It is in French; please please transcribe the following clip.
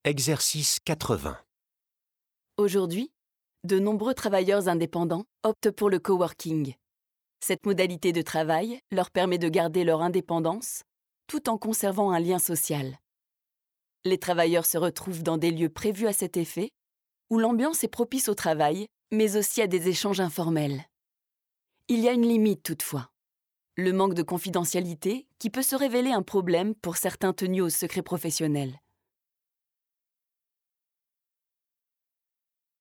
Exercice 80. Aujourd'hui, de nombreux travailleurs indépendants optent pour le coworking. Cette modalité de travail leur permet de garder leur indépendance tout en conservant un lien social. Les travailleurs se retrouvent dans des lieux prévus à cet effet, où l'ambiance est propice au travail, mais aussi à des échanges informels. Il y a une limite toutefois. Le manque de confidentialité qui peut se révéler un problème pour certains tenus au secret professionnel.